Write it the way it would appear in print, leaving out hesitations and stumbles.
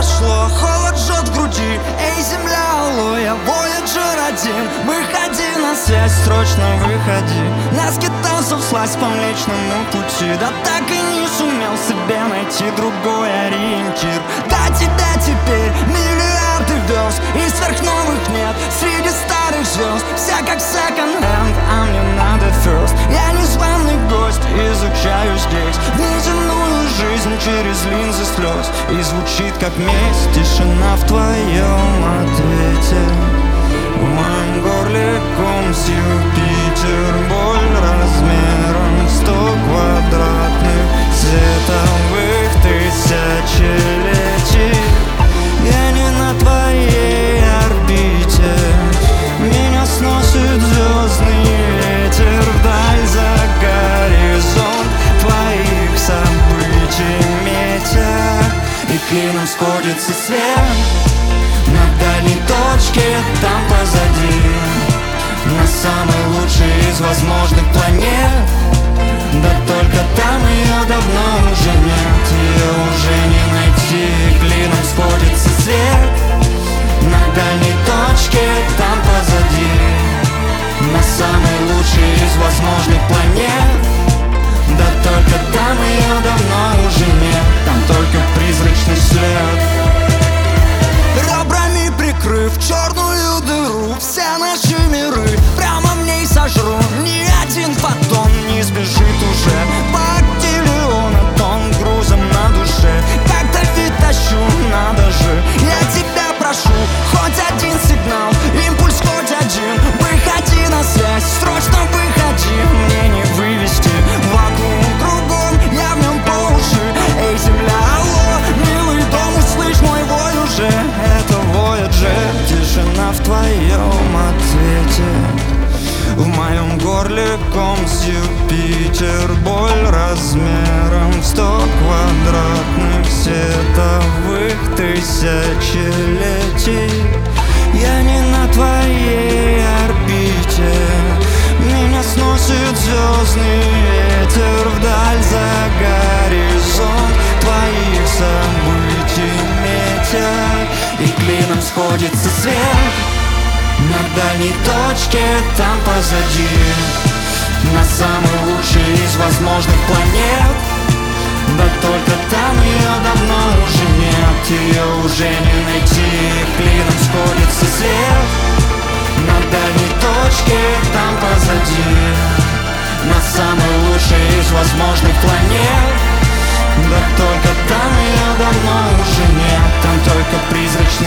пошло, холод жжет в груди. Эй, земля, алло, я Voyager 1. Выходи на связь, срочно выходи. На скитался всласть по Млечному пути. Да так и не сумел себе найти другой ориентир. До тебя теперь миллиарды верст, и сверхновых нет среди старых звезд. Вся как second-hand, а мне надо first. Я незваный гость, изучаю здесь внеземную жизнь через линзы слез. И звучит как месть тишина в твоем ответе. В моем горле ком с Юпитер. Боль размером 100 квадратных световых тысячелетий. Я не на твоей орбите. Меня сносит звездный ветер вдаль за горизонт твоих событий метя. И клином сходится свет на дальней точке, там позади, на самой лучшей из возможных планет. Да только там ее давно уже нет, ее уже не найти. Клином сходится свет на дальней точке, там позади, на самой лучшей из возможных планет. Да только там ее давно уже нет, там только призрачный след. Ребрами прикрыв черную дыру, все наши миры прямо в ней сожру. Ни один фотон не сбежит уже по килиону тонн грузом на душе. Как-то ведь тащу, надо же. Я тебя прошу, хоть один сигнал, импульс хоть один. Выходи на связь, срочно выходи. Мне не вывести вакуум кругом, я в нем по уши. Эй, земля, алло, милый дом, услышь мой вой уже. Это Voyager, тишина в твоем ответе. В моем горле ком с Юпитер. Боль размером в 100 квадратных световых тысячелетий. Я не на твоей орбите. Меня сносит звездный ветер вдаль за горизонт твоих событий метя. И клином сходится свет на дальней точке, там позади, на самой лучшей из возможных планет. Да только там ее давно уже нет, ее уже не найти. Клином сходится свет на дальней точке, там позади, на самой лучшей из возможных планет. Да только там ее давно уже нет, там только призрачный